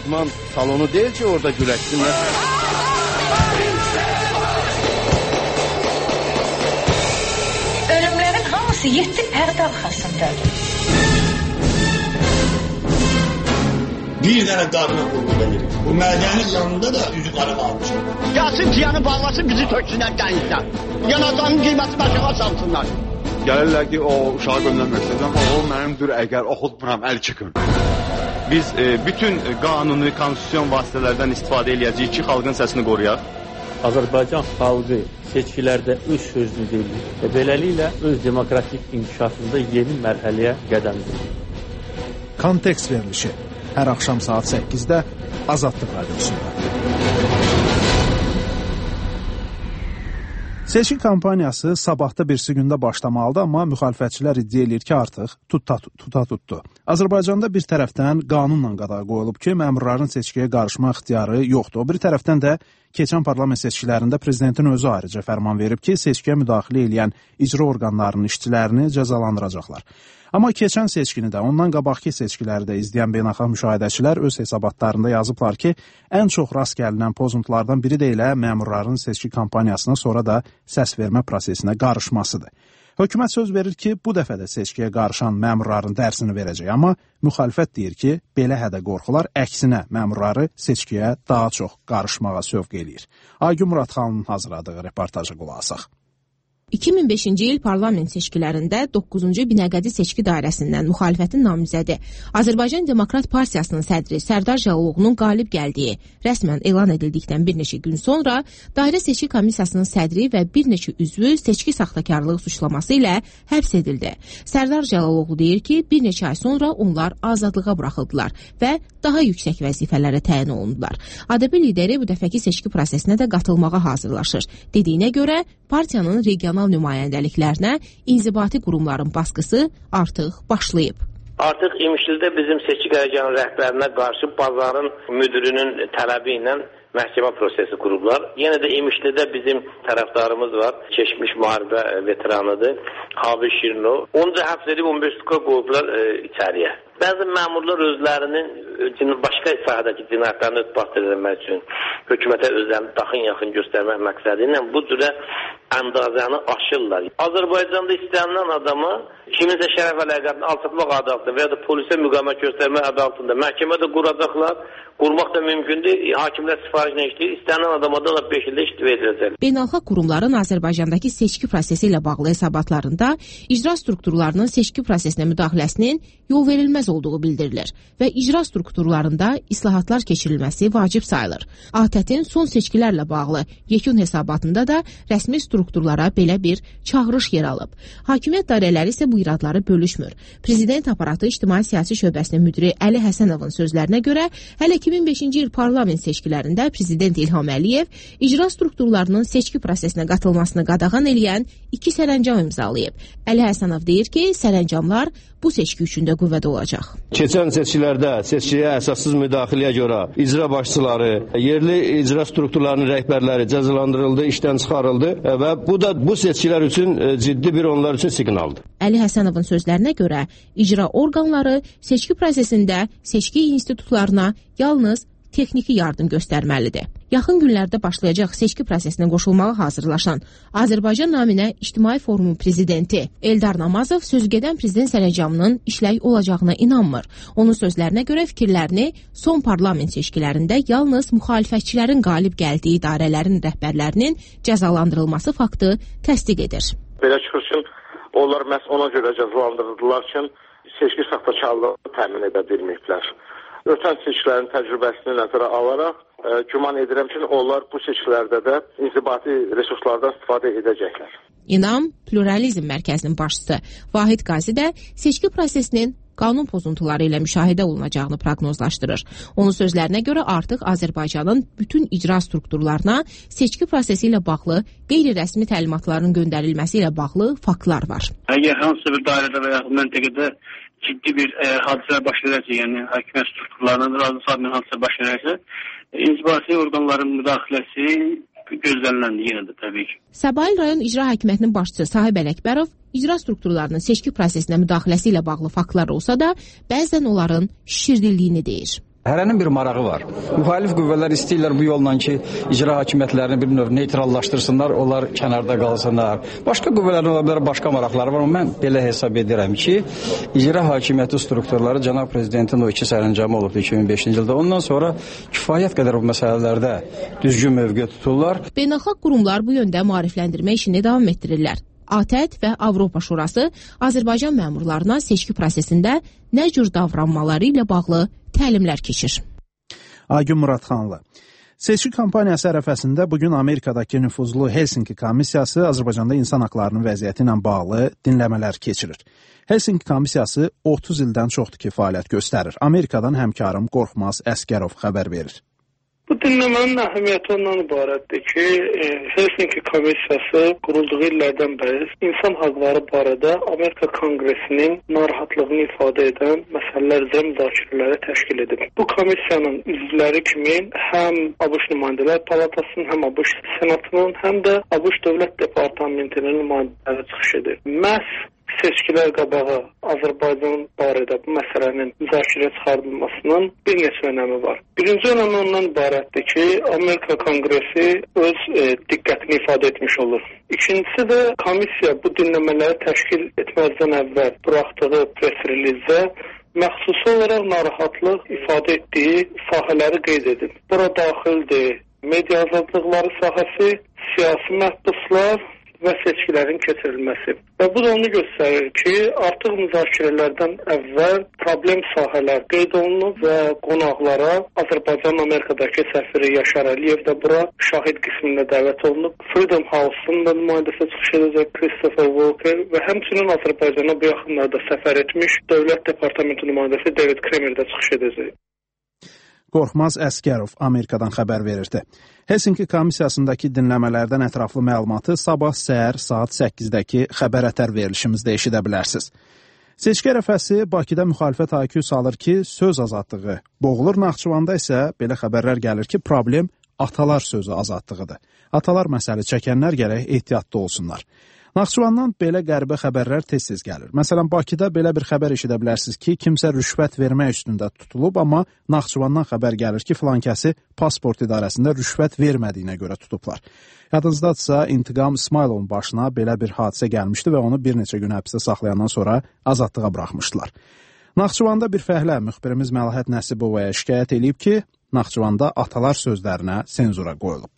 idman salonu deyil ki, orada güləşsinlər. Ölümlərin hamısı 7 pərdə arxasındadır. Bir dənə qadına qulluq edir. Bu mədənin yanında da üzü qara qalmış. Gəlsin piyanı bağlasın, bizi töksünlər dənizdən. Yanacağın qiyməti başına salsınlar. Gəlirlər ki, o uşağı göndərmək o mənimdir, əgər oxutmuram, əl çıxın. Biz bütün qanuni, konstitusyon vasitələrdən istifadə edəcəyik ki, xalqın səsini qoruyaq. Azərbaycan xalqı seçkilərdə öz sözünü deyir və beləliklə öz demokratik inkişafında yeni mərhələyə qədəm qoyur. Kontekst verilişi hər axşam saat 8-də Azadlıq Radiosunda. Seçki kampaniyası sabahda birisi gündə başlamalıdır, amma müxalifətçilər iddia edir ki, artıq tuttu. Azərbaycanda bir tərəfdən qanunla qadağa qoyulub ki, məmurların seçkiyə qarışma ixtiyarı yoxdur. O bir tərəfdən də keçən parlament seçkilərində prezidentin özü ayrıca fərman verib ki, seçkiyə müdaxilə edən icra orqanlarının işçilərini cəzalandıracaqlar. Amma keçən seçkini də, ondan qabaqki seçkiləri də izləyən beynəlxalq müşahidəçilər öz hesabatlarında yazıblar ki, ən çox rast gəlinən pozuntulardan biri də elə məmurların seçki kampaniyasına sonra da səs vermə prosesinə qarışmasıdır. Hökumət söz verir ki, bu dəfə də seçkiyə qarışan məmurların dərsini verəcək, amma müxalifət deyir ki, belə hədə qorxular əksinə məmurları seçkiyə daha çox qarışmağa sövq eləyir. Aygün Muradxanın hazırladığı reportajı qulaq asaq. 2005-ci il parlament seçkilərində 9-cu Binəqədi seçki dairəsindən müxalifətin namizədi Azərbaycan Demokrat Partiyasının sədri Sərdar Cəlalovun qalib gəldiyi rəsmən elan edildikdən bir neçə gün sonra dairə seçki komissiyasının sədri və bir neçə üzvü seçki saxtakarlığı suçlaması ilə həbs edildi. Sərdar Cəlalov deyir ki, bir neçə ay sonra onlar azadlığa buraxıldılar və daha yüksək vəzifələrə təyin olundular. ADP lideri bu dəfəki seçki prosesinə də qatılmağa hazırlaşır. Dediyinə görə partiyanın regional nümayəndəliklərinə inzibati qurumların baskısı artıq başlayıb. Artıq İmişlidə bizim seçki qərargahının rəhbərinə qarşı bazarın müdürünün tələbi ilə məhkəmə prosesi qurublar. Yenə də İmişlidə bizim tərəfdarımız var. Keçmiş müharibə veteranıdır. Habil Şirinov. Onu da həbs edib 15 tutuqa qoyublar içəriyə. Bəzi məmurlar özlərinin başqa sahədəki cinayətlərini isbat edilmək üçün hökumətə özlərini yaxın göstərmək məqsədi ilə bu cürə əndazəni aşırlar. Azərbaycanda istənilən adama kiminsə şərəf əlaqəsini alçatmaq adı altında və ya da polisə müqavimət göstərmək adı altında məhkəmədə quracaqlar. Qurmaq da mümkündür. Hakimlər sifarişlə işləyir. İstənilən adama da 5 ildə iştifa ediləcək. Beynəlxalq qurumların Azərbaycandakı seçki prosesi ilə bağlı hesabatlarında icra strukturlarının seçki prosesinə müdaxiləsinin yol verilməz olduğu bildirilir və icra strukturlarında islahatlar keçirilməsi vacib sayılır. ATƏT-in son seçkilərlə bağlı yekun hesabatında da rəsmi strukturlara belə bir çağırış yer alıb. Hakimiyyət dairələri isə bu iradları bölüşmür. Prezident aparatı İctimai Siyasi Şöbəsinin müdiri Əli Həsənovun sözlərinə görə hələ 2005-ci il parlament seçkilərində Prezident İlham Əliyev icra strukturlarının seçki prosesinə qatılmasını qadağan eləyən 2 sərəncam imzalayıb. Əli Həsənov deyir ki, sərəncamlar bu seçki üçün də qüvvədə olacaq. Keçən seçkilərdə seçkiyə əsassız müdaxiləyə görə icra başçıları, yerli icra strukturlarının rəhbərləri cəzalandırıldı, işdən çıxarıldı və bu da bu seçkilər üçün ciddi bir onlar üçün siqnaldır. Əli Həsənovun sözlərinə görə icra orqanları seçki prosesində seçki institutlarına yalnız texniki yardım göstərməlidir. Yaxın günlərdə başlayacaq seçki prosesinə qoşulmağa hazırlaşan Azərbaycan naminə İctimai Forumun prezidenti Eldar Namazov sözügedən prezident sərəncamının işləy olacağına inanmır. Onun sözlərinə görə fikirlərini son parlament seçkilərində yalnız müxalifətçilərin qalib gəldiyi idarələrin rəhbərlərinin cəzalandırılması faktı təsdiq edir. Belə çıxırsın, onlar məhz ona görə cəzalandırıldılar ki, seçki saxtakarlığını təmin edə bilməyiblər. Ötən seçkilərin təcrübəsini nəzərə alaraq güman edirəm ki, onlar bu seçkilərdə də inzibati resurslardan istifadə edəcəklər. İnam Pluralizm Mərkəzinin başçısı Vahid Qazi də seçki prosesinin qanun pozuntuları ilə müşahidə olunacağını proqnozlaşdırır. Onun sözlərinə görə artıq Azərbaycanın bütün icra strukturlarına seçki prosesi ilə bağlı qeyri-rəsmi təlimatların göndərilməsi ilə bağlı faktlar var. Əgər hansısa bir dairədə və yaxud məntəqədə ciddi bir hadisələr baş verərsə, yəni hakimiyyət strukturlarının razı salmayan hadisələr baş verərsə, inzibati orqanların müdaxiləsi gözləniləndir yenə də təbii ki. Səbail rayon icra hakimiyyətinin başçısı Sahib Ələkbərov icra strukturlarının seçki prosesinə müdaxiləsi ilə bağlı faktlar olsa da, bəzən onların şişirdildiyini deyir. Hərənin bir marağı var. Müxalif qüvvələr istəyirlər bu yolla ki, icra hakimiyyətlərini bir növ neytrallaşdırsınlar, onlar kənarda qalsınlar. Başqa qüvvələrin ola bilər, başqa maraqları var, amma mən belə hesab edirəm ki, icra hakimiyyəti strukturları cənab prezidentin o 2 sərəncamı olubdu 2005-ci ildə. Ondan sonra kifayət qədər bu məsələlərdə düzgün mövqe tuturlar. Beynəlxalq qurumlar bu yöndə maarifləndirmə işini davam etdirirlər. ATƏT və Avropa Şurası Azərbaycan məmurlarına seçki prosesində nə cür davranmaları ilə bağlı təlimlər keçir. Aygün Muradxanlı. Seçki kampaniyası ərəfəsində bugün Amerikadakı nüfuzlu Helsinki komissiyası Azərbaycanda insan haqlarının vəziyyəti ilə bağlı dinləmələr keçirir. Helsinki komissiyası 30 ildən çoxdur ki, fəaliyyət göstərir. Amerikadan həmkarım Qorxmaz Əsgərov xəbər verir. Bu dinləmənin əhəmiyyəti ondan ibarətdir ki, Helsinki komissiyası qurulduğu illərdən bəri insan haqları barədə Amerika Konqresinin narahatlığını ifadə edən məsələlər üzrə müzakirələri təşkil edib. Bu komissiyanın üzvləri kimi həm ABŞ Nümayəndələr Palatasının, həm ABŞ Senatının, həm də ABŞ Dövlət Departamentinin nümayəndələri çıxış edir. Məhz seçkilər qabağı Azərbaycan barədə bu məsələnin müzakirəyə çıxarılmasının bir neçə önəmi var. Birinci önəmi ondan ibarətdir ki, Amerika Konqresi öz diqqətini ifadə etmiş olur. İkincisi də komissiya bu dinləmələri təşkil etməzdən əvvəl buraxdığı press relizdə məxsusi olaraq narahatlıq ifadə etdiyi sahələri qeyd edib. Bura daxildir media azadlıqları sahəsi, siyasi məhbuslar və seçkilərin keçirilməsi. Və bu da onu göstərir ki, artıq müzakirələrdən əvvəl problem sahələr qeyd olunub və qonaqlara Azərbaycanın Amerikadakı səfiri Yaşar Əliyev də bura şahid qismində dəvət olunub. Freedom House-un da nümayəndəsi çıxış edəcək Christopher Walker və həmçinin Azərbaycana bu yaxınlarda səfər etmiş Dövlət Departamenti nümayəndəsi David Kremer də çıxış edəcək. Qorxmaz Əsgərov Amerikadan xəbər verirdi. Helsinki komissiyasındakı dinləmələrdən ətraflı məlumatı sabah səhər saat 8-dəki xəbər ətər verilişimizdə eşidə bilərsiniz. Seçki ərəfəsi Bakıda müxalifət haykü salır ki, söz azadlığı boğulur. Naxçıvanda isə belə xəbərlər gəlir ki, problem atalar sözü azadlığıdır. Atalar məsələ çəkənlər gərək ehtiyatlı olsunlar. Naxçıvandan belə qəribə xəbərlər tez-tez gəlir. Məsələn, Bakıda belə bir xəbər eşidə bilərsiniz ki, kimsə rüşvət vermək üstündə tutulub, amma Naxçıvandan xəbər gəlir ki, filankəsi pasport idarəsində rüşvət vermədiyinə görə tutublar. Yadınızdadırsa, İntiqam İsmayılovun başına belə bir hadisə gəlmişdi və onu bir neçə gün həbsdə saxlayandan sonra azadlığa buraxmışdılar. Naxçıvanda bir fəhlə müxbirimiz Məlahət Nəsibovaya şikayət edib ki, Naxçıvanda atalar sözlərinə senzura qoyulub.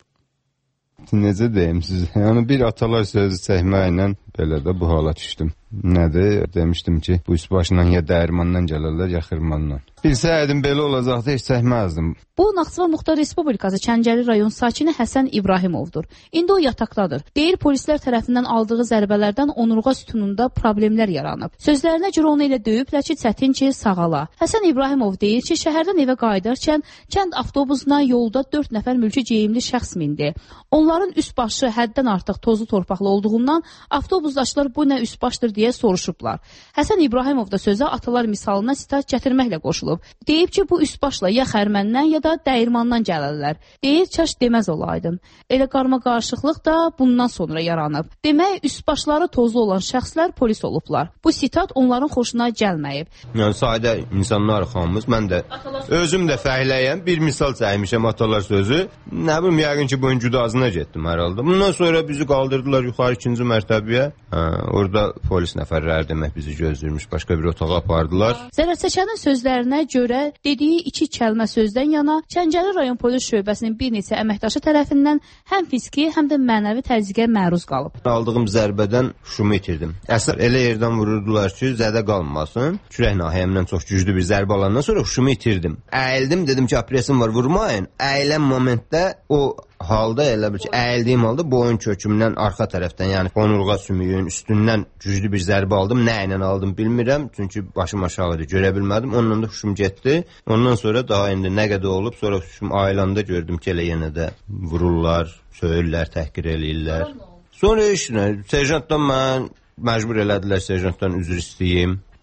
Necə deyim sizə? Yəni bir atalar sözü çəkməklə belə də bu hala düşdüm. Nədir? Demişdim ki, bu üst başından ya dəyirmandan gəlirlər, ya xırmandan. Bilsəydim belə olacaqdı, heç çəkməzdim. Bu, Naxçıvan Muxtar Respublikası Çəncəli rayon sakini Həsən İbrahimovdur. İndi o yataqdadır. Deyir, polislər tərəfindən aldığı zərbələrdən onurğa sütununda problemlər yaranıb. Sözlərinə görə onu elə döyüblər ki, çətin ki, sağala. Həsən İbrahimov deyir ki, şəhərdən evə qayıdarkən kənd avtobusuna yolda 4 nəfər mülki geyimli şəxs mindi. Onların üst başı həddən artıq tozlu torpaqlı olduğundan avtobusdaşlar bu nə üst başdır deyə soruşublar. Həsən İbrahimov da sözə atalar misalına sitat gətirməklə qoşulub. Deyib ki, bu üst başla ya xərməndən ya da dəyirmandan gəlirlər. Deyir, çaş deməz olaydım. Elə qarma qarışıqlıq da bundan sonra yaranıb. Demək, üst başları tozlu olan şəxslər polis olublar. Bu sitat onların xoşuna gəlməyib. Yəni, sadə insanlar xanımız, mən də özüm də fəhləyəm, bir misal çəkmişəm atalar sözü. Nə bilim, yəqin ki, bunun güdazına getdim hər halda. Bundan sonra bizi qaldırdılar yuxarı 2-ci mərtəbəyə. Orada polis nəfərləri demək bizi gözləyirmiş, başqa bir otağa apardılar. Zərərçəkənin sözlərinə görə dediyi 2 kəlmə sözdən yana Çəncəli rayon polis şöbəsinin bir neçə əməkdaşı tərəfindən həm fiziki, həm də mənəvi təzyiqə məruz qalıb. Aldığım zərbədən şumu itirdim. Əsər elə yerdən vururdular ki, zədə qalmasın. Kürək nahiyəmdən çox güclü bir zərbə alandan sonra şumu itirdim. Əyildim, dedim ki, operasyon var, vurmayın. Əyilən momentdə o halda elə bir ki, əyildiyim halda boyun kökümdən arxa tərəfdən, yəni onurğa sümüyün üstündən güclü bir zərbə aldım. Nə ilə aldım bilmirəm, çünki başım aşağıda görə bilmədim. Ondan da huşum getdi. Ondan sonra daha indi nə qədər olub, sonra huşum ayılanda gördüm ki, elə yenə də vururlar, söyürlər, təhqir eləyirlər. Sonra işinə, serjantdan mən məcbur elədilər serjantdan üzr istəyim.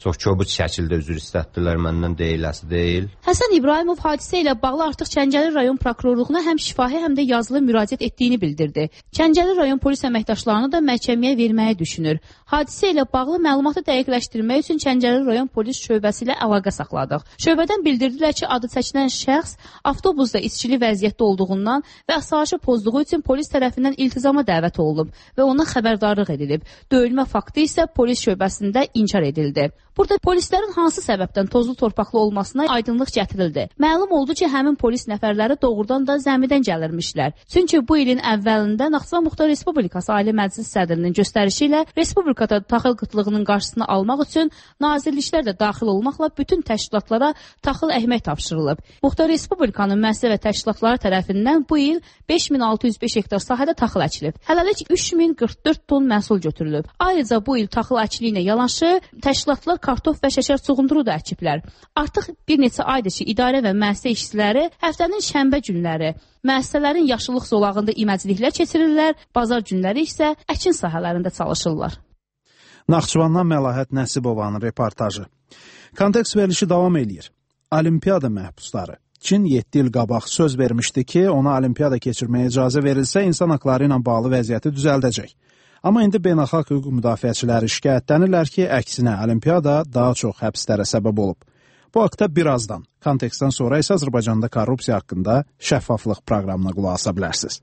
Çox kobud şəkildə üzr istətdilər məndən, deyiləsi deyil. Həsən İbrahimov hadisə ilə bağlı artıq Çəncəli rayon prokurorluğuna həm şifahi, həm də yazılı müraciət etdiyini bildirdi. Çəncəli rayon polis əməkdaşlarını da məhkəməyə verməyi düşünür. Hadisə ilə bağlı məlumatı dəqiqləşdirmək üçün Çəncəli rayon polis şöbəsi ilə əlaqə saxladıq. Şöbədən bildirdilər ki, adı çəkilən şəxs avtobusda içkili vəziyyətdə olduğundan və asayişi pozduğu üçün polis tərəfindən iltizama dəvət olunub və ona xəbərdarlıq edilib. Döyülmə faktı isə polis şöbəsində inkar edildi. Burada polislərin hansı səbəbdən tozlu torpaqlı olmasına aydınlıq gətirildi. Məlum oldu ki, həmin polis nəfərləri doğrudan da zəmidən gəlirmişlər. Çünki bu ilin əvvəlində Naxçıvan Muxtar Respublikası Ali Məclis sədrinin göstərişi ilə respublikada taxıl qıtlığının qarşısını almaq üçün nazirliklər də daxil olmaqla bütün təşkilatlara taxıl əhmək tapşırılıb. Muxtar Respublikanın müəssisə və təşkilatları tərəfindən bu il 5605 hektar sahədə taxıl əkilib. Hələlik 3044 ton məhsul götürülüb. Ayrıca bu il taxıl əkili ilə yanaşı təşkilatlar kartof və şəkər çuğunduru da əkiblər. Artıq bir neçə aydır ki, idarə və müəssisə işçiləri həftənin şənbə günləri müəssisələrin yaşıllıq zolağında iməcliklər keçirirlər, bazar günləri isə əkin sahələrində çalışırlar. Naxçıvandan Məlahət Nəsibovanın reportajı. Kontekst verilişi davam eləyir. Olimpiada məhbusları. Çin 7 il qabaq söz vermişdi ki, ona olimpiada keçirməyə icazə verilsə, insan haqları ilə bağlı vəziyyəti düzəldəcək. Amma indi beynəlxalq hüquq müdafiəçiləri şikayətlənirlər ki, əksinə olimpiada daha çox həbslərə səbəb olub. Bu haqda birazdan, kontekstdən sonra isə Azərbaycanda korrupsiya haqqında şəffaflıq proqramına qulaq asa bilərsiniz.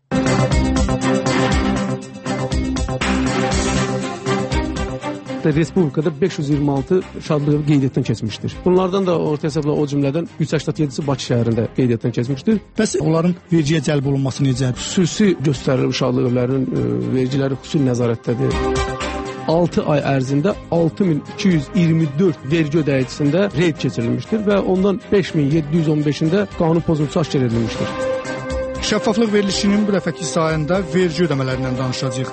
Respublikada 526 şadlığı qeydiyyatdan keçmişdir. Bunlardan da orta hesabla o cümlədən 387-si Bakı şəhərində qeydiyyatdan keçmişdir. Bəs onların vergiyə cəlb olunması necə? Xüsusi göstərilir şadlıq evlərinin vergiləri xüsusi nəzarətdədir. 6 ay ərzində 6224 vergi ödəyicisində reyd keçirilmişdir və ondan 5715-də qanun pozuntusu aşkar edilmişdir. Şəffaflıq verilişinin bu dəfəki sayəsində vergi ödəmələrindən danışacağıq.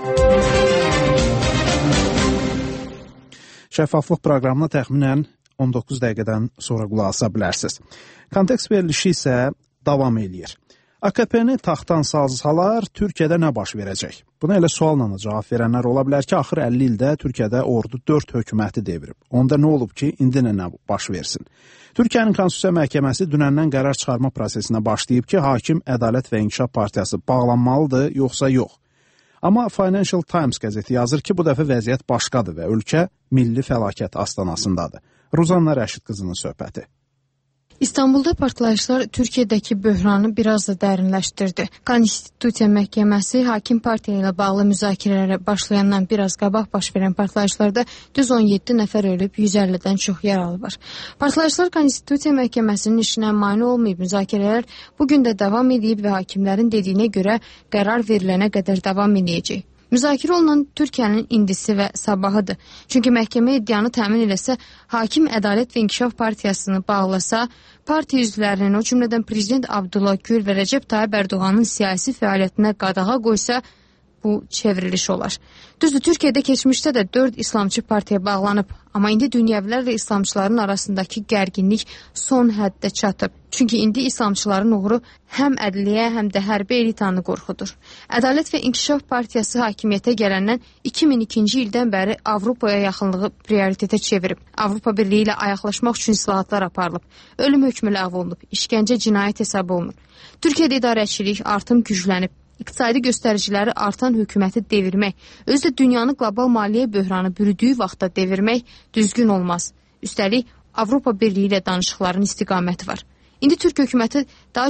Şəffaflıq proqramına təxminən 19 dəqiqədən sonra qulaq asa bilərsiniz. Kontekst verilişi isə davam eləyir. AKP-ni taxtdan salsalar, Türkiyədə nə baş verəcək? Buna elə sualla cavab verənlər ola bilər ki, axır 50 ildə Türkiyədə ordu 4 hökuməti devirib. Onda nə olub ki, indi nə baş versin? Türkiyənin Konstitusiya Məhkəməsi dünəndən qərar çıxarma prosesinə başlayıb ki, hakim Ədalət və İnkişaf Partiyası bağlanmalıdır, yoxsa yox? Amma Financial Times qəzeti yazır ki, bu dəfə vəziyyət başqadır və ölkə milli fəlakət astanasındadır. Ruzanna Rəşid qızının söhbəti. İstanbulda partlayışlar Türkiyədəki böhranı biraz da dərinləşdirdi. Konstitusiya Məhkəməsi hakim partiya ilə bağlı müzakirələrə başlayandan biraz qabaq baş verən partlayışlarda düz 17 nəfər ölüb, 150-dən çox yaralı var. Partlayışlar Konstitusiya Məhkəməsinin işinə mane olmayıb, müzakirələr bugün də davam edib və hakimlərin dediyinə görə qərar verilənə qədər davam edəcək. Müzakirə olunan Türkiyənin indisi və sabahıdır. Çünki məhkəmə iddianı təmin eləsə, hakim Ədalət və İnkişaf Partiyasını bağlasa, partiya üzvlərinin, o cümlədən Prezident Abdullah Gül və Rəcəb Tayyib Ərdoğanın siyasi fəaliyyətinə qadağa qoysa, bu çevriliş olar. Düzdür, Türkiyədə keçmişdə də 4 İslamçı partiya bağlanıb, amma indi dünyəvilərlə İslamçıların arasındakı gərginlik son həddə çatıb. Çünki indi İslamçıların uğuru həm ədliyyə, həm də hərbi elitanı qorxudur. Ədalət və İnkişaf Partiyası hakimiyyətə gələndən 2002-ci ildən bəri Avropaya yaxınlığı prioritetə çevirib. Avropa Birliyi ilə ayaqlaşmaq üçün islahatlar aparılıb. Ölüm hökmü ləğv olunub, işgəncə cinayət hesabı olunur. Türkiyədə idarəçilik artım güclənib. İqtisadi göstəriciləri artan hökuməti devirmək, özü də dünyanı qlobal maliyyə böhranı bürüdüyü vaxtda devirmək düzgün olmaz. Üstəlik, Avropa Birliyi ilə danışıqların istiqaməti var. İndi Türk hökuməti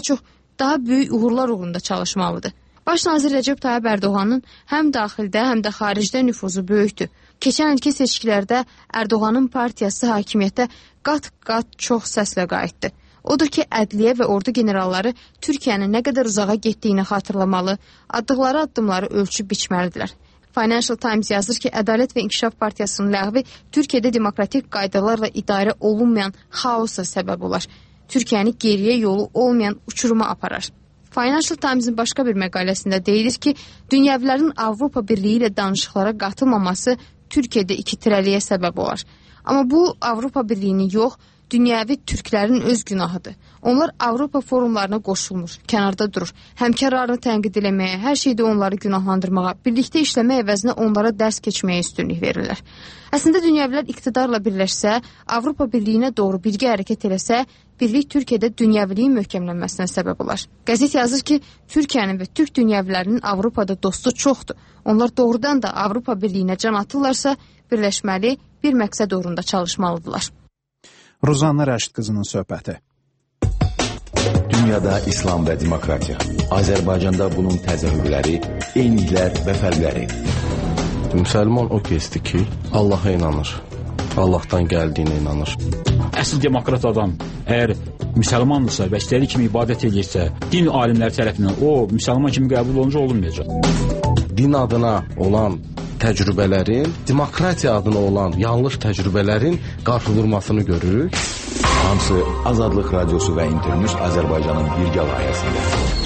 daha böyük uğurlar uğrunda çalışmalıdır. Baş nazir Rəcəb Tayyib Ərdoğanın həm daxildə, həm də xaricdə nüfuzu böyükdür. Keçən ilki seçkilərdə Ərdoğanın partiyası hakimiyyətə qat-qat çox səslə qayıtdı. Odur ki, ədliyyə və ordu generalları Türkiyənin nə qədər uzağa getdiyini xatırlamalı, atdıqları addımları ölçüb biçməlidirlər. Financial Times yazır ki, Ədalət və İnkişaf Partiyasının ləğvi Türkiyədə demokratik qaydalarla idarə olunmayan xaosa səbəb olar. Türkiyəni geriyə yolu olmayan uçuruma aparar. Financial Times-in başqa bir məqaləsində deyilir ki, dünyəvilərin Avropa Birliyi ilə danışıqlara qatılmaması Türkiyədə 2 tirəliyə səbəb olar. Amma bu Avropa Birliyini yox, dünyəvi türklərin öz günahıdır. Onlar Avropa forumlarına qoşulmur, kənarda durur. Həmkarlarını tənqid eləməyə, hər şeydə onları günahlandırmağa, birlikdə işləmək əvəzinə onlara dərs keçməyə üstünlük verirlər. Əslində dünyəvilər iqtidarla birləşsə, Avropa Birliyinə doğru birgə hərəkət eləsə, birlik Türkiyədə dünyəviliyin möhkəmlənməsinə səbəb olar. Qəzet yazır ki, Türkiyənin və türk dünyəvilərinin Avropada dostu çoxdur. Onlar doğrudan da Avropa Birliyinə can atırlarsa, birləşməli, bir məqsəd uğrunda çalışmalıdırlar. Rozanna Rəşid qızının söhbəti. Dünyada İslam və demokratiya. Azərbaycanda bunun təzahürləri, eyniliklər və fərqləri. Müsəlman o kəsdir ki, Allaha inanır. Allahdan gəldiyinə inanır. Əsl demokrat adam əgər müsəlmandırsa və istədiyi kimi ibadət edirsə, din alimləri tərəfindən o müsəlman kimi qəbul olunca olunmayacaq. Din adına olan təcrübələrin, demokratiya adına olan yanlış təcrübələrin qarşı vurmasını görürük. Hamısı Azadlıq Radiosu və İnternews Azərbaycanın birgə layihəsində.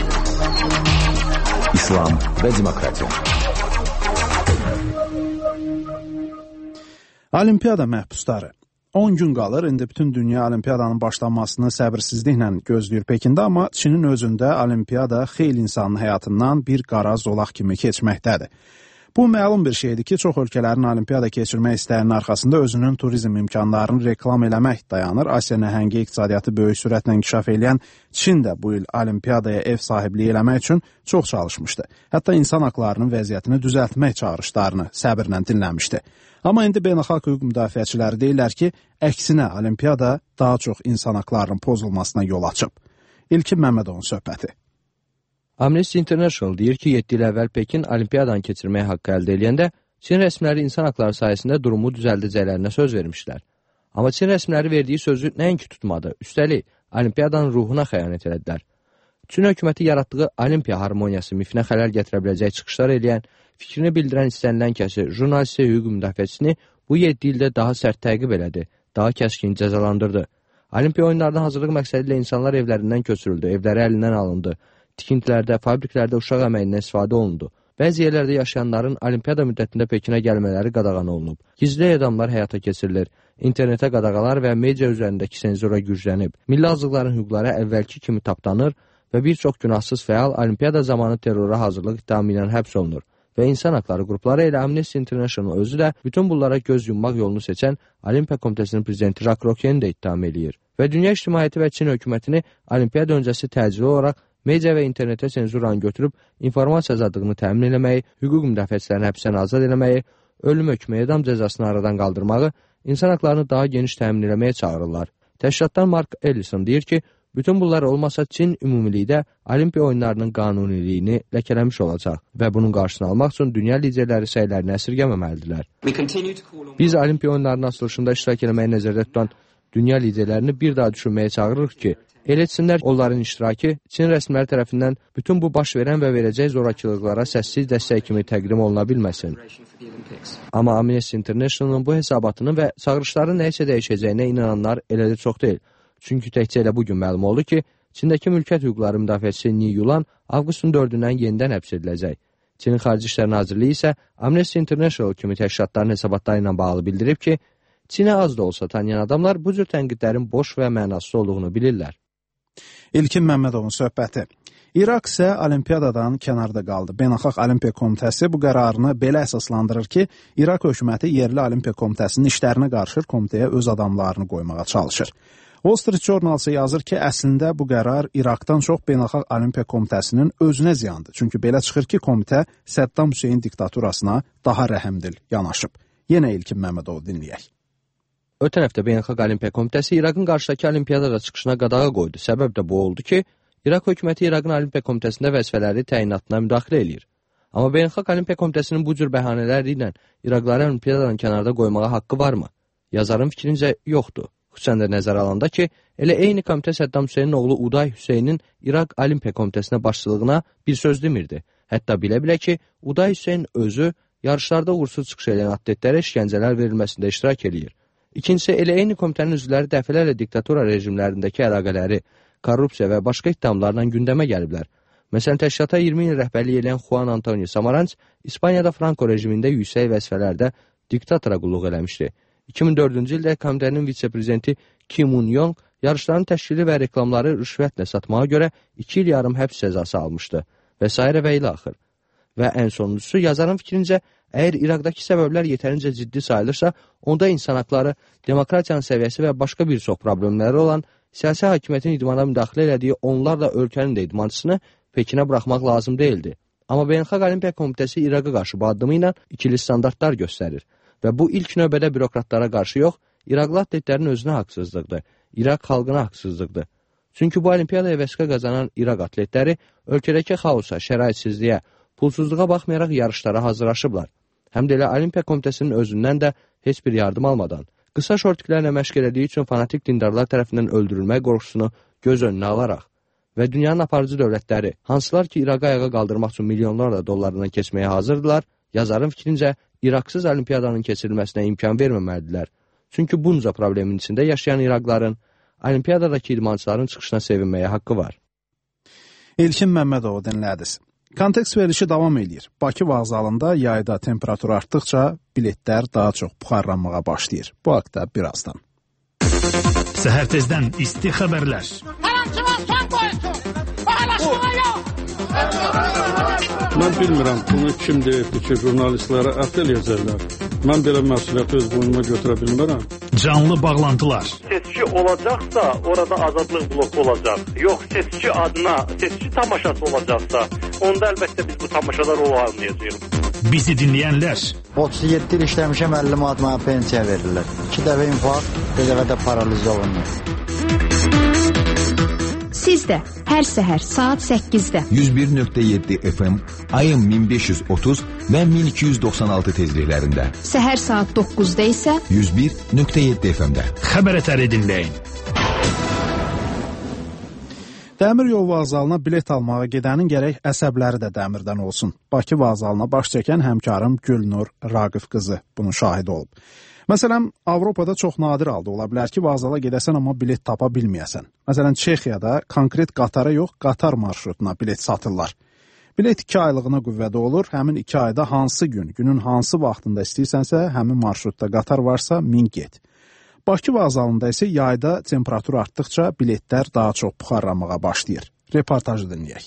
İslam və demokratiya. Olimpiyada məhbusları. 10 gün qalır, indi bütün dünya olimpiyadanın başlanmasını səbirsizliklə gözləyir Pekində, amma Çinin özündə olimpiyada xeyli insanın həyatından bir qara zolaq kimi keçməkdədir. Bu məlum bir şeydir ki, çox ölkələrin olimpiyada keçirmək istəyinin arxasında özünün turizm imkanlarını reklam eləmək dayanır. Asiya nəhəngi iqtisadiyyatı böyük sürətlə inkişaf edən Çin də bu il olimpiyadaya ev sahibliyi eləmək üçün çox çalışmışdı. Hətta insan haqlarının vəziyyətini düzəltmək çağırışlarını səbirlə dinləmişdi. Amma indi beynəlxalq hüquq müdafiəçiləri deyirlər ki, əksinə olimpiyada daha çox insan haqlarının pozulmasına yol açıb. İlkin Məmmədovun söhbəti. Amnesty International deyir ki, 7 il əvvəl Pekin olimpiyadanı keçirməyə haqqı əldə edəndə Çin rəsmiləri insan haqları sayəsində durumu düzəldəcəklərinə söz vermişlər. Amma Çin rəsmiləri verdiyi sözü nəinki tutmadı, üstəlik olimpiyadanın ruhuna xəyanət elədilər. Çin hökuməti yaratdığı olimpiya harmoniyası mifinə xələl gətirə biləcək çıxışlar eləyən, fikrini bildirən istənilən kəsi, jurnalisti hüquq müdafiəçisini bu 7 ildə daha sərt təqib elədi, daha kəskin cəzalandırdı. Olimpiya oyunlarına hazırlıq məqsədi ilə insanlar evlərindən köçürüldü, evləri əlindən alındı. Tikintilərdə, fabriklərdə uşaq əməyindən istifadə olundu. Bəzi yerlərdə yaşayanların olimpiyada müddətində Pekinə gəlmələri qadağan olunub. Gizli edamlar həyata keçirilir. İnternetə qadağalar və media üzərindəki senzura güclənib. Milli azlıqların hüquqları əvvəlki kimi tapdanır və bir çox günahsız fəal olimpiyada zamanı terrora hazırlıq ittihamı ilə həbs olunur. Və insan haqları qrupları ilə Amnesty International özü də bütün bunlara göz yummaq yolunu seçən Olimpiya Komitəsinin prezidenti Jack Rokeni də ittiham eləyir. Və dünya ictimaiyyəti və Çin hökumətini olimpiyada öncəsi təcili olaraq media və internetə senzuranı götürüb informasiya azadlığını təmin eləməyi, hüquq müdafiəçilərini həbsdən azad eləməyi, ölüm hökmü edam cəzasını aradan qaldırmağı, insan haqlarını daha geniş təmin eləməyə çağırırlar. Təşkilatdan Mark Ellison deyir ki, bütün bunlar olmasa Çin ümumilikdə olimpiya oyunlarının qanuniliyini ləkələmiş olacaq və bunun qarşısını almaq üçün dünya liderləri səylərini əsirgəməməlidirlər. Biz olimpiya oyunlarının açılışında iştirak eləməyi nəzərdə tutan dünya liderlərini bir daha düşünməyə çağırırıq ki, elə etsinlər onların iştirakı Çin rəsmiləri tərəfindən bütün bu baş verən və verəcək zorakılıqlara səssiz dəstək kimi təqdim oluna bilməsin. Amma Amnesty International'ın bu hesabatını və çağırışların nəyəsə dəyişəcəyinə inananlar elə də çox deyil. Çünki təkcə elə bugün məlum oldu ki, Çindəki mülkiyyət hüquqları müdafiəçisi Ni Yulan avqustun 4-dən yenidən həbs ediləcək. Çinin Xarici İşlər Nazirliyi isə Amnesty International kimi təşkilatların hesabatları ilə bağlı bildirib ki, Çinə az da olsa tanıyan adamlar bu cür tənqidlərin boş və mənasız olduğunu bilirlər. İlkin Məmmədovun söhbəti. İraq isə olimpiyadadan kənarda qaldı. Beynəlxalq Olimpiya Komitəsi bu qərarını belə əsaslandırır ki, İraq hökuməti yerli Olimpiya Komitəsinin işlərinə qarışır, komitəyə öz adamlarını qoymağa çalışır. Wall Street Journal isə yazır ki, əslində bu qərar İraqdan çox Beynəlxalq Olimpiya Komitəsinin özünə ziyandır. Çünki belə çıxır ki, komitə Səddam Hüseyin diktaturasına daha rəhimdil yanaşıb. Yenə İlkin Məmmədovu dinləyək. Ötən həftə Beynəlxalq Olimpiya Komitəsi İraqın qarşıdakı olimpiyada çıxışına qadağa qoydu. Səbəb də bu oldu ki, İraq hökuməti İraqın Olimpiya Komitəsində vəzifələri təyinatına müdaxilə eləyir. Amma Beynəlxalq Olimpiya Komitəsinin bu cür bəhanələri ilə İraqları olimpiyadadan kənarda qoymağa haqqı varmı? Yazarın fikrincə yoxdur. Xüsusən də nəzərə alanda ki, elə eyni komitə Səddam Hüseynin oğlu Uday Hüseynin İraq Olimpiya Komitəsinə başçılığına bir söz demirdi. Hətta bilə-bilə ki, Uday Hüseyin özü yarışlarda uğursuz çıxış edən atletlərə işgəncələr verilməsində iştirak eləyir. İkincisi, elə eyni komitənin üzvləri dəfələrlə diktatura rejimlərindəki əlaqələri, korrupsiya və başqa ittihamlarla gündəmə gəliblər. Məsələn, təşkilata 20 il rəhbərlik edən Juan Antonio Samaranch İspaniyada Franco rejimində yüksək vəzifələrdə diktatora qulluq eləmişdi. 2004-cü ildə komitənin vitse-prezidenti Kim Un-yong yarışların təşkili və reklamları rüşvətlə satmağa görə 2 il yarım həbs cəzası almışdı və s. və ilə axır. Və ən sonuncusu, yazarın fikrincə, əgər İraqdakı səbəblər yetərincə ciddi sayılırsa, onda insan haqları, demokratiyanın səviyyəsi və başqa bir çox problemləri olan siyasi hakimiyyətin idmana müdaxilə elədiyi onlarla ölkənin də idmançısını Pekinə buraxmaq lazım deyildi. Amma Beynəlxalq Olimpiya Komitəsi İraqa qarşı bu addımı ilə ikili standartlar göstərir və bu ilk növbədə bürokratlara qarşı yox, İraqlı atletlərin özünə haqsızlıqdır, İraq xalqına haqsızlıqdır. Çünki bu olimpiyadaya vəsqə qazanan İraq atletləri ölkədəki xaosa, şəraitsizliyə, pulsuzluğa baxmayaraq yarışlara hazırlaşıblar. Həm də elə Olimpiya Komitəsinin özündən də heç bir yardım almadan, qısa şortiklərlə məşq elədiyi üçün fanatik dindarlar tərəfindən öldürülmək qorxusunu göz önünə alaraq və dünyanın aparıcı dövlətləri, hansılar ki, İrağı ayağa qaldırmaq üçün milyonlarla dollarından keçməyə hazırdılar, yazarın fikrincə, İraqsız olimpiyadanın keçirilməsinə imkan verməməlidirlər. Çünki bunca problemin içində yaşayan İraqların olimpiyadadakı idmançıların çıxışına sevinməyə haqqı var. İlkin Məmmədov dinlədiniz. Kontekst verilişi davam edir. Bakı vağzalında yayda temperatur artdıqca biletlər daha çox buxarlanmağa başlayır. Bu haqda birazdan. Səhər tezdən isti xəbərlər. Mən bilmirəm, bunu kim deyibdir ki, jurnalistlərə ət eləyəcəklər. Mən belə məsuliyyəti öz boynuma götürə bilmərəm. Canlı bağlantılar. Seçki olacaqsa, orada azadlıq bloku olacaq. Yox, seçki adına, seçki tamaşası olacaqsa, onda əlbəttə biz bu tamaşalar olmayacağıq. Bizi dinləyənlər. 37 il işləmişəm, 50 manat mənə pensiya verirlər. 2 dəfə infarkt, bir dəfə də paraliz olunur. Siz də hər səhər saat 8-də 101.7 FM, ayın 1530 və 1296 tezliklərində. Səhər saat 9-da isə 101.7 FM-də. Xəbər ətəri dinləyin. Dəmir yol vağzalına bilet almağa gedənin gərək əsəbləri də dəmirdən olsun. Bakı vağzalına baş çəkən həmkarım Gülnur Raqif qızı bunun şahidi olub. Məsələn, Avropada çox nadir halda ola bilər ki, vağzala gedəsən, amma bilet tapa bilməyəsən. Məsələn, Çexiyada konkret qatara yox, qatar marşrutuna bilet satırlar. Bilet 2 aylığına qüvvədə olur, həmin 2 ayda hansı gün, günün hansı vaxtında istəyirsənsə, həmin marşrutda qatar varsa, min get. Bakı vağzalında isə yayda temperatur artdıqca biletlər daha çox buxarlanmağa başlayır. Reportajı dinləyək.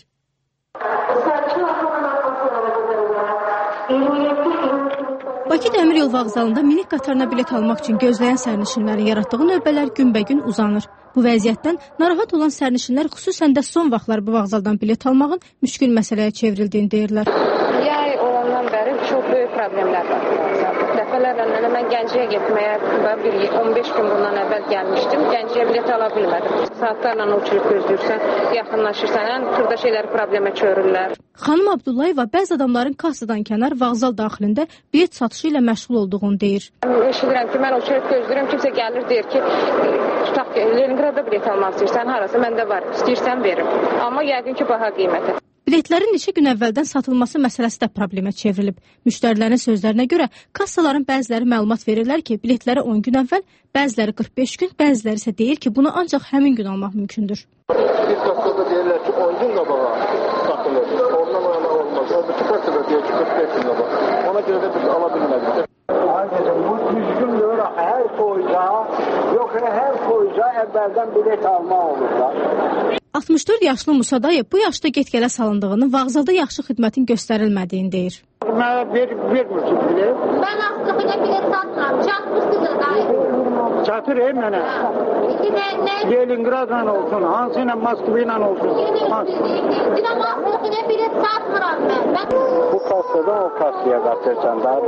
Bakı Dəmir yol vağzalında minik qatarına bilet almaq üçün gözləyən sərnişinlərin yaratdığı növbələr günbəgün uzanır. Bu vəziyyətdən narahat olan sərnişinlər xüsusən də son vaxtlar bu vağzaldan bilet almağın müşkül məsələyə çevrildiyini deyirlər. Yay olandan bəri çox böyük problemlər var. Dəfələrlə mən Gəncəyə getməyə 15 gün bundan əvvəl gəlmişdim. Gəncəyə bilet ala bilmədim. Saatlarla uçurub gözləyirsən, yaxınlaşırsan, xırda şeyləri problemə çörürlər. Xanım Abdullayeva bəzi adamların kassadan kənar vağzal daxilində bilet satışı ilə məşğul olduğunu deyir. Eşidirəm ki, mən uçurub gözləyirəm, kimsə gəlir deyir ki, tutaq ki, Leningrada bilet almaq istəyirsən, harası məndə var, istəyirsən verim. Amma yəqin ki, baha qiyməti. Biletlərin neçə gün əvvəldən satılması məsələsi də problemə çevrilib. Müştərilərin sözlərinə görə kassaların bəziləri məlumat verirlər ki, biletləri 10 gün əvvəl, bəziləri 45 gün, bəziləri isə deyir ki, bunu ancaq həmin gün almaq mümkündür. Bir kassada deyirlər ki, 10 gün qabağa satılır. Ondan ona olmaz. Bütün kassada deyir ki, 45 gün qabağa. Ona görə də biz ala bilmədik. Bu düzgündür, hər toyda, yox hər toyda əvvəldən bilet almaq olur da. 64 yaşlı Musa dayı bu yaşda get-gələ salındığını, vağzalda yaxşı xidmətin göstərilmədiyini deyir. Mənə vermirsiniz bilet? Mən aslında bilet satmıram, çatmışsınız dayı. Çatır mənə. Leningradla olsun, hansı ilə Moskva ilə olsun. Dinam aslında bilet satmıram mən. Bu kassadan o kassaya qatırsan da.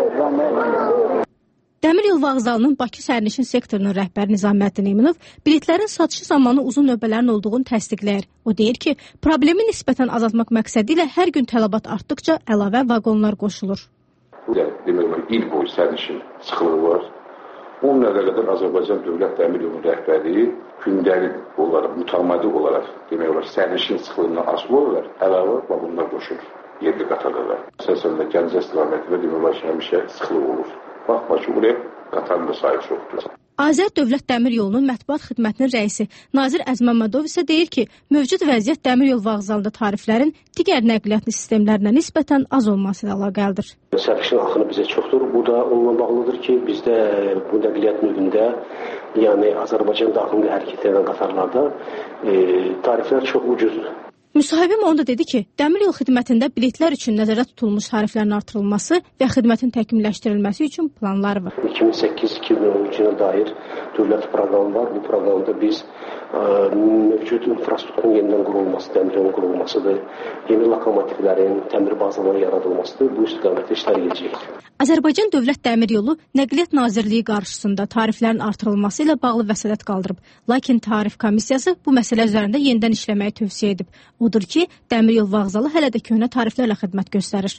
Dəmir yol vağzalının Bakı sərnişin sektorunun rəhbəri Nizaməddin Eminov biletlərin satışı zamanı uzun növbələrin olduğunu təsdiqləyir. O deyir ki, problemi nisbətən azaltmaq məqsədi ilə hər gün tələbat artdıqca əlavə vaqonlar qoşulur. Demək, il boyu sərnişin sıxılığı var. Onun əlaqədar Azərbaycan Dövlət Dəmir Yolu rəhbəri gündəlik olaraq, mütəmadi olaraq demək olar, sərnişin sıxılığından asılı olaraq əlavə vaqonlar qoşulur. Yerli qatarlara. Əsasən də Gəncə istiqamətində demək olar ki, həmişə sıxılıq olur. Baxma ki, buraya qatarın da sayı çoxdur. Azər Dövlət Dəmir Yolunun mətbuat xidmətinin rəisi Nazir Əzməmmədov isə deyir ki, mövcud vəziyyət dəmir yol vağzalında tariflərin digər nəqliyyat sistemlərinə nisbətən az olması ilə əlaqəlidir. Sərnişin axını bizə çoxdur. Bu da onunla bağlıdır ki, bizdə bu nəqliyyat növündə, yəni Azərbaycan daxilində hərəkət edən qatarlarda tariflər çox ucuzdur. Müsahibim onu da dedi ki, dəmir yol xidmətində biletlər üçün nəzərdə tutulmuş tariflərin artırılması və xidmətin təkmilləşdirilməsi üçün planlar var. 2008-2013 ilə dair dövlət proqramı var. Bu proqramda biz mövcud infrastrukturun yenidən qurulması, dəmir yolun qurulmasıdır, yeni lokomotivlərin, təmir bazalarının yaradılmasıdır. Bu istiqamətdə işlər gedəcəkdir. Azərbaycan Dövlət Dəmir Yolu Nəqliyyat Nazirliyi qarşısında tariflərin artırılması ilə bağlı vəsatət qaldırıb. Lakin tarif komissiyası bu məsələ üzərində yenidən işləməyi tövsiyə edib. Odur ki, dəmir yol vağzalı hələ də köhnə tariflərlə xidmət göstərir.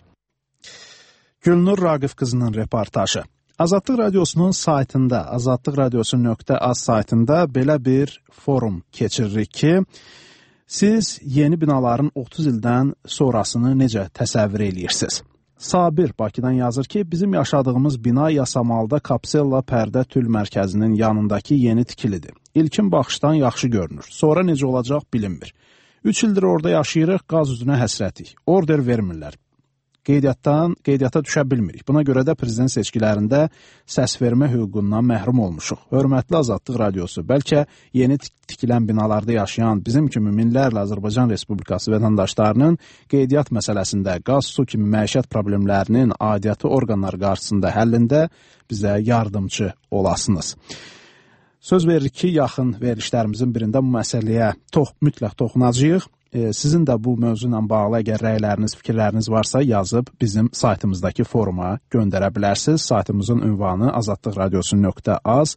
Gülnur Raqif qızının reportajı. Azadlıq Radiosunun saytında, azadlıqradiosu.az saytında belə bir forum keçiririk ki, siz yeni binaların 30 ildən sonrasını necə təsəvvür edirsiniz? Sabir Bakıdan yazır ki, bizim yaşadığımız bina Yasamalda Kapsella Pərdə Tül Mərkəzinin yanındakı yeni tikilidir. İlkin baxışdan yaxşı görünür. Sonra necə olacaq bilinmir. 3 ildir orada yaşayırıq, qaz üzünə həsrətik. Order vermirlər. Qeydiyyata düşə bilmirik. Buna görə də prezident seçkilərində səs vermə hüququndan məhrum olmuşuq. Hörmətli Azadlıq Radiosu, bəlkə yeni tikilən binalarda yaşayan bizim kimi minlərlə Azərbaycan Respublikası vətəndaşlarının qeydiyyat məsələsində qaz, su kimi məişət problemlərinin aidiyyatı orqanlar qarşısında həllində bizə yardımcı olasınız. Söz veririk ki, yaxın verilişlərimizin birində bu məsələyə mütləq toxunacağıq. Sizin də bu mövzu ilə bağlı əgər rəyləriniz, fikirləriniz varsa yazıb bizim saytımızdakı foruma göndərə bilərsiniz. Saytımızın ünvanı azadlıqradiosu.az,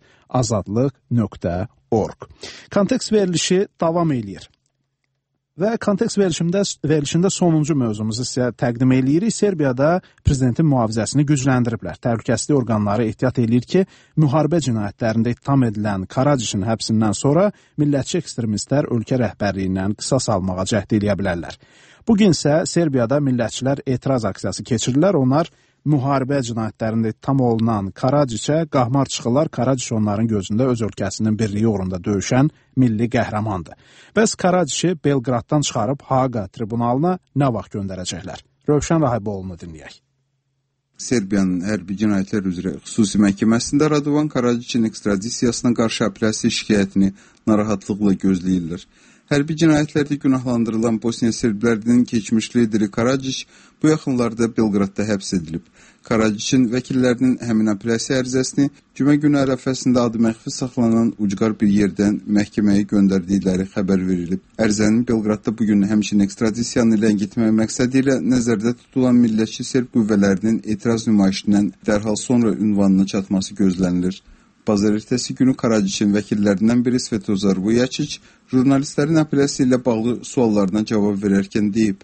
azadlıq.org. Kontekst verilişi davam eləyir. Və kontekst verilişində sonuncu mövzumuzu sizə təqdim eləyirik. Serbiyada prezidentin mühafizəsini gücləndiriblər. Təhlükəsizlik orqanları ehtiyat eləyir ki, müharibə cinayətlərində ittiham edilən Karadziçin həbsindən sonra millətçi ekstremistlər ölkə rəhbərliyindən qisas almağa cəhd eləyə bilərlər. Bugün isə Serbiyada millətçilər etiraz aksiyası keçirirlər. Onlar müharibə cinayətlərində ittiham olunan Karadziçə qahmar çıxırlar. Karadziç onların gözündə öz ölkəsinin birliyi uğrunda döyüşən milli qəhrəmandır. Bəs Karadziçi Belqraddan çıxarıb Haqa tribunalına nə vaxt göndərəcəklər? Rövşən Rahiboğlu'nu dinləyək. Serbiyanın hərbi cinayətlər üzrə xüsusi məhkəməsində Radovan Karadziçin ekstradisiyasına qarşı apellyasiya şikayətini narahatlıqla gözləyirlər. Hərbi cinayətlərdə günahlandırılan Bosniya serblərinin keçmiş lideri Karadziç bu yaxınlarda Belqradda həbs edilib. Karadziçin vəkillərinin həmin apellyasiya ərizəsini cümə günü ərəfəsində adı məxfi saxlanan ucqar bir yerdən məhkəməyə göndərdikləri xəbər verilib. Ərizənin Belqradda bugün həmçinin ekstradisiyanı ləngitmək məqsədi ilə nəzərdə tutulan millətçi serb qüvvələrinin etiraz nümayişindən dərhal sonra ünvanına çatması gözlənilir. Bazar ertəsi günü Karadziçin vəkillərindən biri Svetozar Vujačić jurnalistlərin apellyasiya ilə bağlı suallarına cavab verərkən deyib: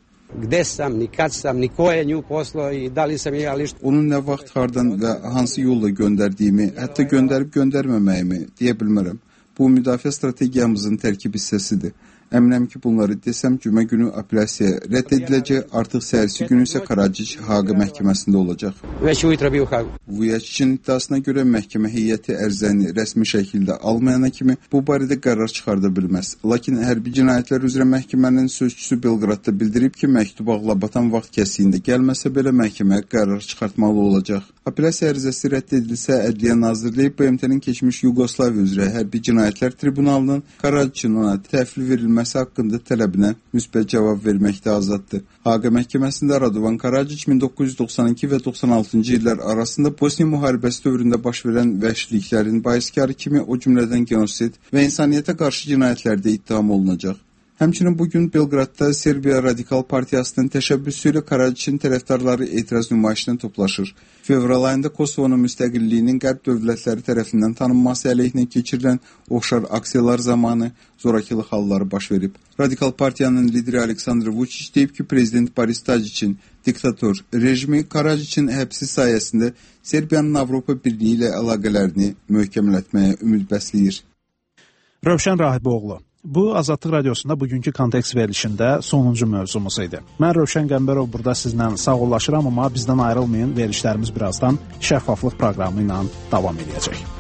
Onun nə vaxt, hardan və hansı yolla göndərdiyimi, hətta göndərib göndərməməyimi deyə bilmərəm. Bu müdafiə strategiyamızın tərkib hissəsidir. Əminəm ki, bunları desəm cümə günü apellyasiya rədd ediləcək, artıq səhərsi günü isə Karadziç Haqa məhkəməsində olacaq. Vujačićin iddiasına görə məhkəmə heyəti ərizəni rəsmi şəkildə almayana kimi bu barədə qərar çıxarda bilməz. Lakin hərbi cinayətlər üzrə məhkəmənin sözçüsü Belqradda bildirib ki, məktub ağlabatan vaxt kəsiyində gəlməsə belə məhkəmə qərar çıxartmalı olacaq. Apellyasiya ərizəsi rədd edilsə, Ədliyyə Nazirliyi BMT-nin keçmiş Yugoslaviya üzrə hərbi cinayətlər tribunalının Karadziçin ona təhvil verilməsi haqqında tələbinə müsbət cavab verməkdə azaddır. Haqa məhkəməsində Radovan Karadziç 1992 və 96-cı illər arasında Bosniya müharibəsi dövründə baş verən vəhşiliklərin baiskarı kimi o cümlədən genosid və insaniyyətə qarşı cinayətlərdə ittiham olunacaq. Həmçinin bugün Belqradda Serbiya Radikal Partiyasının təşəbbüsü ilə Karadziçin tərəfdarları etiraz nümayişinə toplaşır. Fevral ayında Kosovonun müstəqilliyinin qərb dövlətləri tərəfindən tanınması əleyhinə keçirilən oxşar aksiyalar zamanı zorakılıq halları baş verib. Radikal Partiyanın lideri Aleksandr Vučić deyib ki, prezident Boris Tadićin diktator rejimi Karadziçin həbsi sayəsində Serbiyanın Avropa Birliyi ilə əlaqələrini möhkəmlətməyə ümid bəsləyir. Rövşən Rahiboğlu. Bu, Azadlıq Radiosunda bugünkü kontekst verilişində sonuncu mövzumuz idi. Mən Rövşən Qəmbərov burada sizlə sağollaşıram, amma bizdən ayrılmayın, verilişlərimiz birazdan şəffaflıq proqramı ilə davam edəcək.